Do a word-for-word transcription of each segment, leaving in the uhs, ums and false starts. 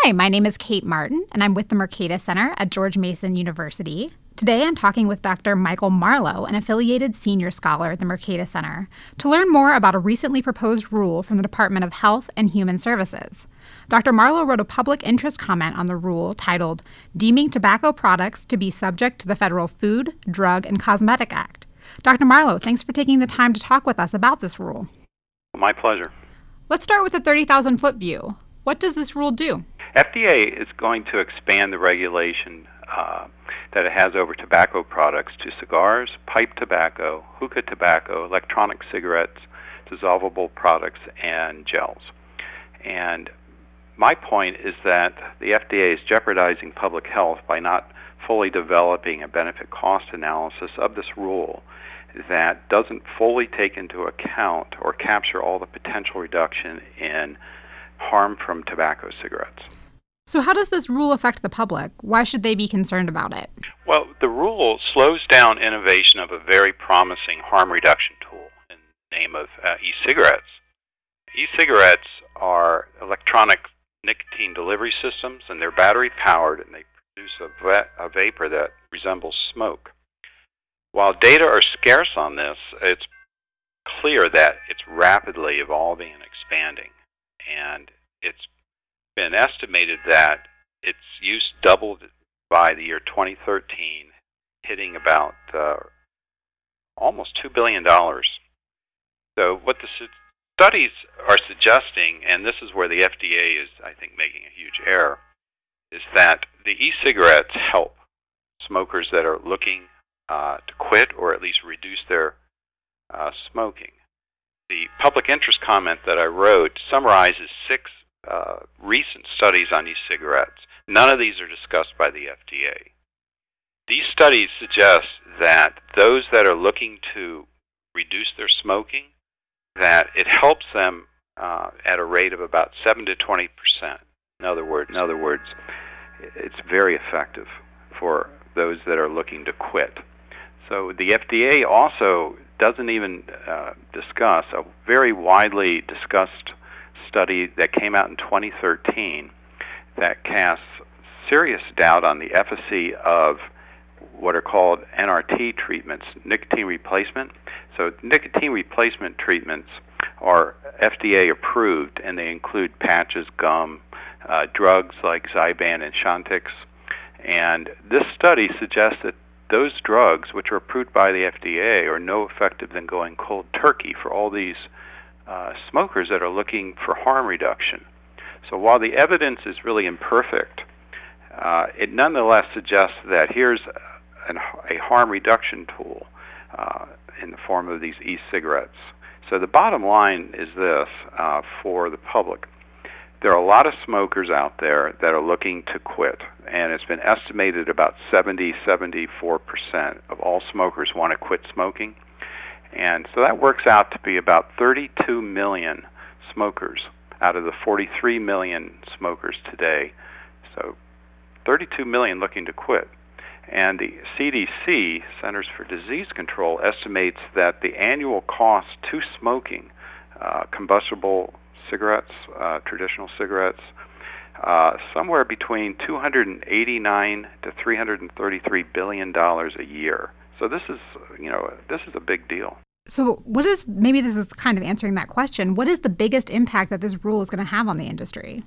Hi, my name is Kate Martin, and I'm with the Mercatus Center at George Mason University. Today I'm talking with Doctor Michael Marlowe, an affiliated senior scholar at the Mercatus Center, to learn more about a recently proposed rule from the Department of Health and Human Services. Doctor Marlowe wrote a public interest comment on the rule titled, Deeming Tobacco Products to be Subject to the Federal Food, Drug, and Cosmetic Act. Doctor Marlowe, thanks for taking the time to talk with us about this rule. My pleasure. Let's start with the thirty thousand foot view. What does this rule do? F D A is going to expand the regulation uh, that it has over tobacco products to cigars, pipe tobacco, hookah tobacco, electronic cigarettes, dissolvable products, and gels. And my point is that the F D A is jeopardizing public health by not fully developing a benefit-cost analysis of this rule that doesn't fully take into account or capture all the potential reduction in harm from tobacco cigarettes. So how does this rule affect the public? Why should they be concerned about it? Well, the rule slows down innovation of a very promising harm reduction tool in the name of uh, e-cigarettes. E-cigarettes are electronic nicotine delivery systems, and they're battery-powered, and they produce a, va- a vapor that resembles smoke. While data are scarce on this, it's clear that it's rapidly evolving and expanding. And it's been estimated that its use doubled by the year twenty thirteen, hitting about uh, almost two billion dollars. So what the su- studies are suggesting, and this is where the F D A is, I think, making a huge error, is that the e-cigarettes help smokers that are looking uh, to quit or at least reduce their uh, smoking. The public interest comment that I wrote summarizes six uh, recent studies on e-cigarettes. None of these are discussed by the F D A. These studies suggest that those that are looking to reduce their smoking, that it helps them uh, at a rate of about seven to twenty percent. In other words, in other words, it's very effective for those that are looking to quit. So the F D A also doesn't even uh, discuss a very widely discussed study that came out in twenty thirteen that casts serious doubt on the efficacy of what are called N R T treatments, nicotine replacement. So nicotine replacement treatments are F D A approved, and they include patches, gum, uh, drugs like Zyban and Chantix. And this study suggests that those drugs, which are approved by the F D A, are no effective than going cold turkey for all these uh, smokers that are looking for harm reduction. So while the evidence is really imperfect, uh, it nonetheless suggests that here's an, a harm reduction tool uh, in the form of these e-cigarettes. So the bottom line is this uh, for the public. There are a lot of smokers out there that are looking to quit, and it's been estimated about seventy, seventy-four percent of all smokers want to quit smoking. And so that works out to be about thirty-two million smokers out of the forty-three million smokers today. So thirty-two million looking to quit. And the C D C, Centers for Disease Control, estimates that the annual cost to smoking, uh, combustible cigarettes, uh, traditional cigarettes, uh, somewhere between two hundred eighty-nine to three hundred thirty-three billion dollars a year. So this is, you know, this is a big deal. So what is, maybe this is kind of answering that question, what is the biggest impact that this rule is going to have on the industry?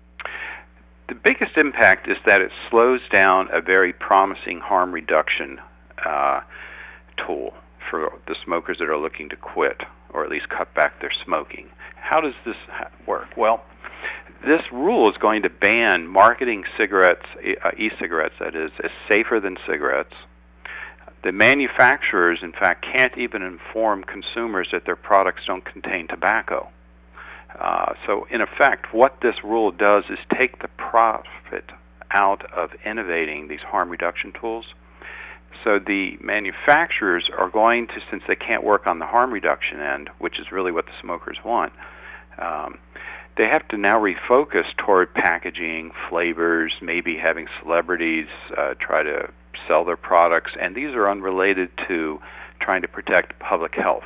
The biggest impact is that it slows down a very promising harm reduction uh, tool for the smokers that are looking to quit or at least cut back their smoking. How does this work? Well, this rule is going to ban marketing cigarettes, uh, e-cigarettes, that is, as safer than cigarettes. The manufacturers, in fact, can't even inform consumers that their products don't contain tobacco. Uh, so, in effect, what this rule does is take the profit out of innovating these harm reduction tools. So the manufacturers are going to, since they can't work on the harm reduction end, which is really what the smokers want, um, they have to now refocus toward packaging, flavors, maybe having celebrities uh, try to sell their products, and these are unrelated to trying to protect public health.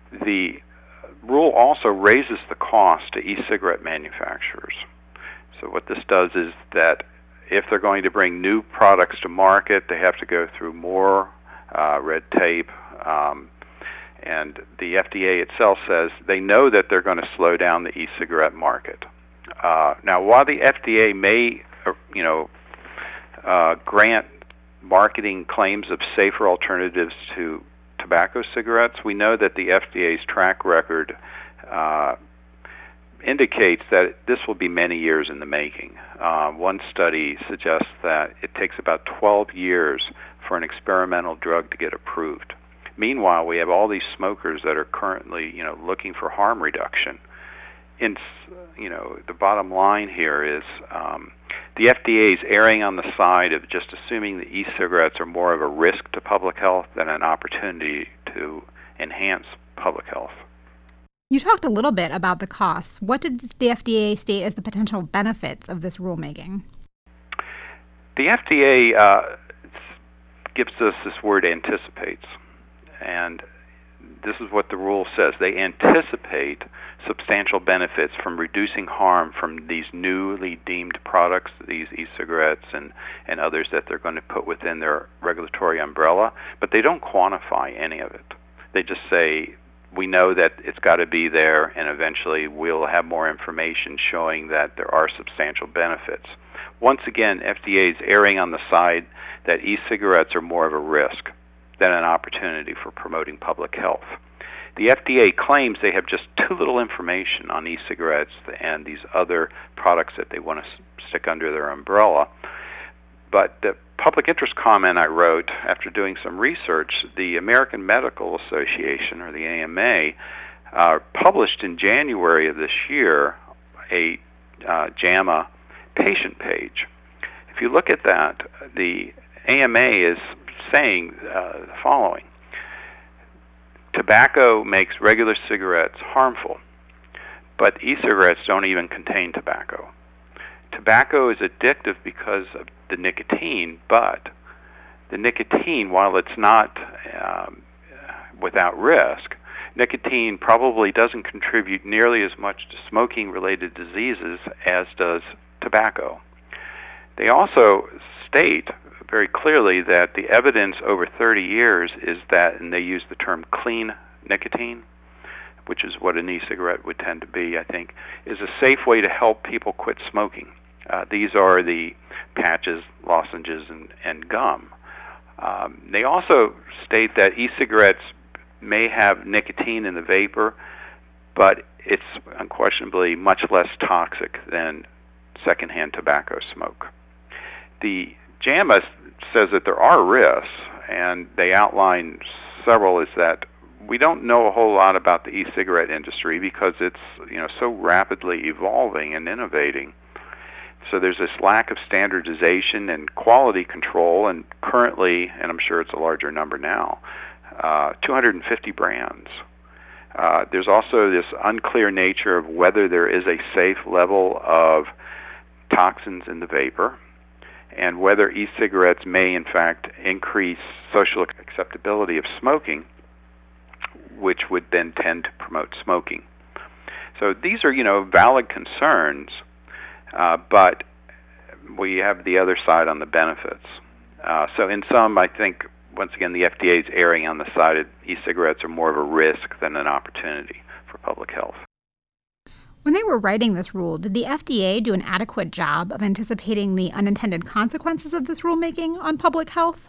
The rule also raises the cost to e-cigarette manufacturers. So what this does is that if they're going to bring new products to market, they have to go through more uh, red tape. Um, and the F D A itself says they know that they're going to slow down the e-cigarette market. Uh, now, while the F D A may, uh, you know, uh, grant marketing claims of safer alternatives to tobacco cigarettes, we know that the F D A's track record uh, indicates that this will be many years in the making. Uh, one study suggests that it takes about twelve years for an experimental drug to get approved. Meanwhile, we have all these smokers that are currently, you know, looking for harm reduction. In, you know, the bottom line here is um, the F D A is erring on the side of just assuming that e-cigarettes are more of a risk to public health than an opportunity to enhance public health. You talked a little bit about the costs. What did the F D A state as the potential benefits of this rulemaking? The F D A uh, gives us this word anticipates, and this is what the rule says. They anticipate substantial benefits from reducing harm from these newly deemed products, these e-cigarettes and, and others that they're going to put within their regulatory umbrella, but they don't quantify any of it. They just say, we know that it's got to be there, and eventually we'll have more information showing that there are substantial benefits. Once again, F D A is erring on the side that e-cigarettes are more of a risk than an opportunity for promoting public health. The F D A claims they have just too little information on e-cigarettes and these other products that they want to stick under their umbrella. But the public interest comment I wrote after doing some research, the American Medical Association, or the A M A, uh, published in January of this year a uh, JAMA patient page. If you look at that, the A M A is saying uh, the following: tobacco makes regular cigarettes harmful, but e-cigarettes don't even contain tobacco. Tobacco is addictive because of the nicotine, but the nicotine, while it's not um, without risk, nicotine probably doesn't contribute nearly as much to smoking-related diseases as does tobacco. They also state very clearly that the evidence over thirty years is that, and they use the term clean nicotine, which is what an e-cigarette would tend to be, I think, is a safe way to help people quit smoking. Uh, these are the patches, lozenges, and, and gum. Um, they also state that e-cigarettes may have nicotine in the vapor, but it's unquestionably much less toxic than secondhand tobacco smoke. The JAMA says that there are risks, and they outline several. Is that we don't know a whole lot about the e-cigarette industry because it's, you know, so rapidly evolving and innovating. So there's this lack of standardization and quality control, and currently, and I'm sure it's a larger number now, uh, two hundred fifty brands. Uh, there's also this unclear nature of whether there is a safe level of toxins in the vapor, and whether e-cigarettes may in fact increase social acceptability of smoking, which would then tend to promote smoking. So these are, you know, valid concerns, uh, but we have the other side on the benefits. Uh, so in sum, I think, once again, the F D A is erring on the side of e-cigarettes are more of a risk than an opportunity for public health. When they were writing this rule, did the F D A do an adequate job of anticipating the unintended consequences of this rulemaking on public health?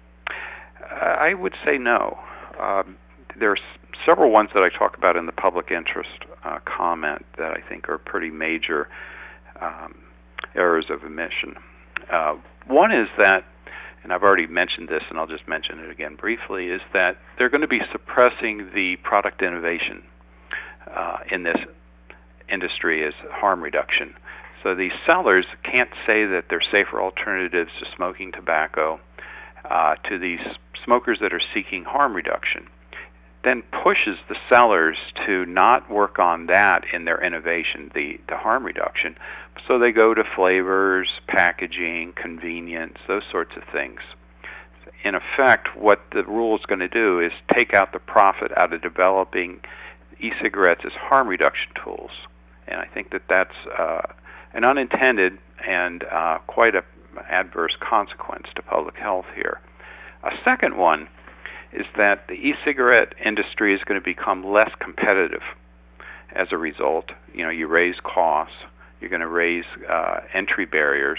Uh, I would say no. Um, there's several ones that I talk about in the public interest uh, comment that I think are pretty major um, errors of omission. Uh, one is that, and I've already mentioned this and I'll just mention it again briefly, is that they're going to be suppressing the product innovation uh, in this industry as harm reduction. So these sellers can't say that they're safer alternatives to smoking tobacco uh, to these smokers that are seeking harm reduction. Then pushes the sellers to not work on that in their innovation, the, the harm reduction. So they go to flavors, packaging, convenience, those sorts of things. In effect, what the rule is going to do is take out the profit out of developing e-cigarettes as harm reduction tools. And I think that that's uh, an unintended and uh, quite a adverse consequence to public health here. A second one is that the e-cigarette industry is going to become less competitive as a result. You know, you raise costs, you're going to raise uh, entry barriers,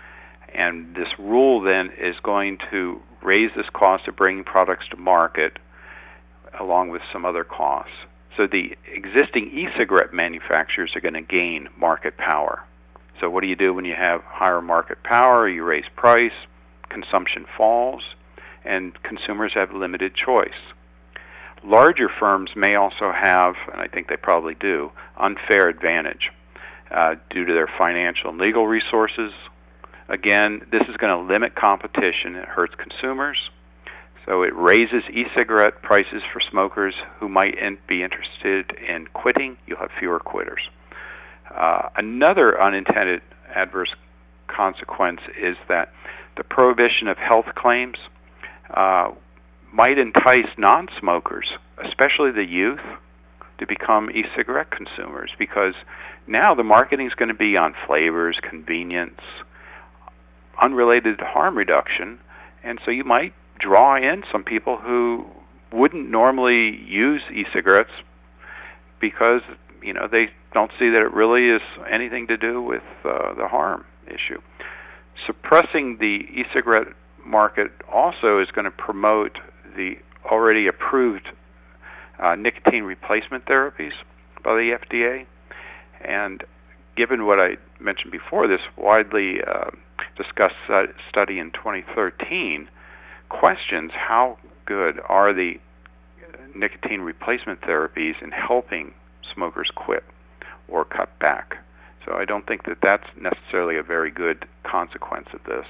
and this rule then is going to raise this cost of bringing products to market along with some other costs. So the existing e-cigarette manufacturers are going to gain market power. So what do you do when you have higher market power? You raise price, consumption falls, and consumers have limited choice. Larger firms may also have, and I think they probably do, unfair advantage uh, due to their financial and legal resources. Again, this is going to limit competition. It hurts consumers. So it raises e-cigarette prices for smokers who might in, be interested in quitting. You'll have fewer quitters. Uh, another unintended adverse consequence is that the prohibition of health claims uh, might entice non-smokers, especially the youth, to become e-cigarette consumers, because now the marketing is going to be on flavors, convenience, unrelated to harm reduction, and so you might draw in some people who wouldn't normally use e-cigarettes because, you know, they don't see that it really is anything to do with uh, the harm issue. Suppressing the e-cigarette market also is going to promote the already approved uh, nicotine replacement therapies by the F D A. And given what I mentioned before, this widely uh, discussed study in twenty thirteen questions how good are the nicotine replacement therapies in helping smokers quit or cut back. So I don't think that that's necessarily a very good consequence of this.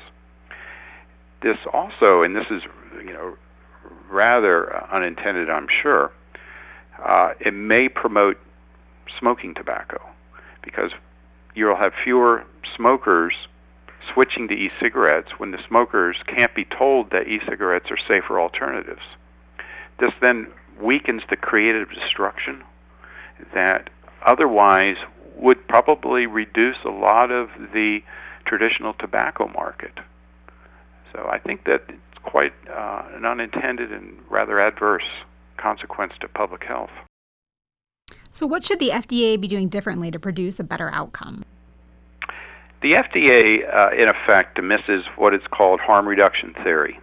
This also, and this is, you know, rather unintended, I'm sure, uh, it may promote smoking tobacco, because you'll have fewer smokers switching to e-cigarettes when the smokers can't be told that e-cigarettes are safer alternatives. This then weakens the creative destruction that otherwise would probably reduce a lot of the traditional tobacco market. So I think that it's quite uh, an unintended and rather adverse consequence to public health. So what should the F D A be doing differently to produce a better outcome? The F D A, uh, in effect, dismisses what is called harm reduction theory.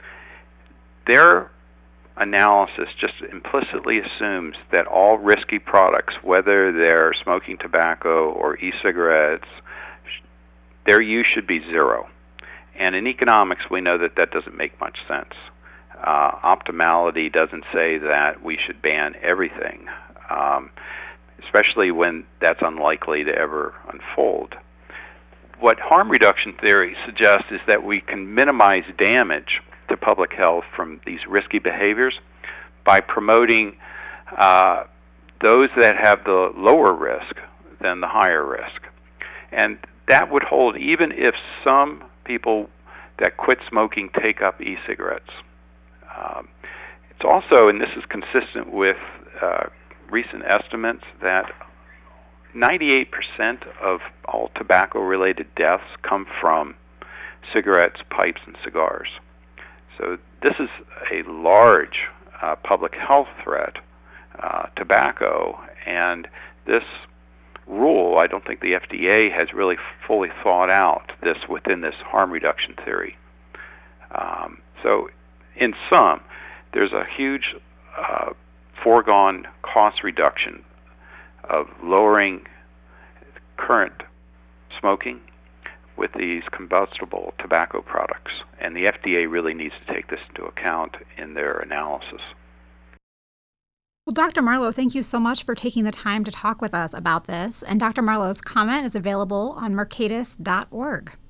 Their analysis just implicitly assumes that all risky products, whether they're smoking tobacco or e-cigarettes, their use should be zero. And in economics, we know that that doesn't make much sense. Uh, optimality doesn't say that we should ban everything, um, especially when that's unlikely to ever unfold. What harm reduction theory suggests is that we can minimize damage to public health from these risky behaviors by promoting uh, those that have the lower risk than the higher risk. And that would hold even if some people that quit smoking take up e-cigarettes. Um, it's also, and this is consistent with uh, recent estimates, that ninety-eight percent of all tobacco-related deaths come from cigarettes, pipes, and cigars. So this is a large uh, public health threat, uh, tobacco, and this rule, I don't think the F D A has really fully thought out this within this harm reduction theory. Um, so in sum, there's a huge uh, foregone cost reduction of lowering current smoking with these combustible tobacco products, and the F D A really needs to take this into account in their analysis. Well, Doctor Marlowe, thank you so much for taking the time to talk with us about this, and Doctor Marlowe's comment is available on Mercatus dot org.